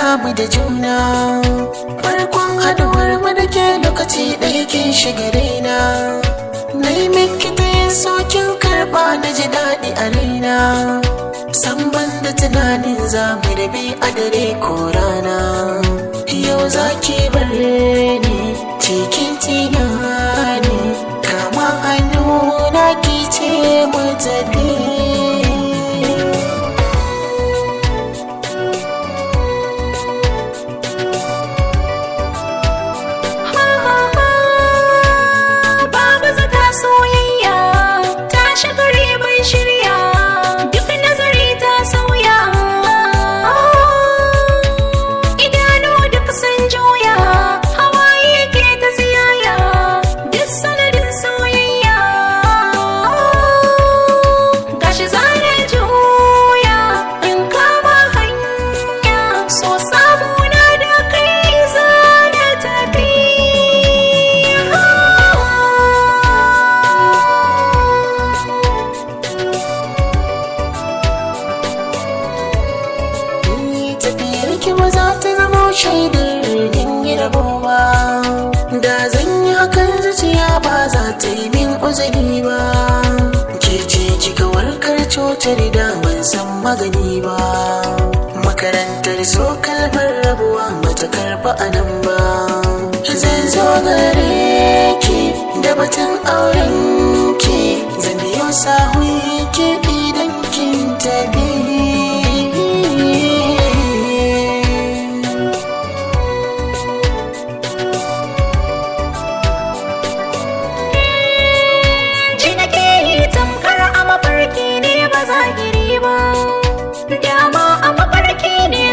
mu da juna farkon haduwar mu da ke lokaci ɗaya kin shiga raina na yi miki ta yin sokin karɓa na ji daɗi a raina san ban da tunanin za mu rabe a dare ko rana yau za ki bar ni cikin tunani kama hannu na ki ce mu tafi shaidar yin yi rabuwa da zan yi hakan zuciya ba za ta yi min uzuri ba ke ce kika warkar cutar da ban san magani ba makarantar so kalmar rabuwa bata karba a nan ba zan zo gare ki da batun auren ki zan biyo sahun ki idan kin tabi dama a mafarki ne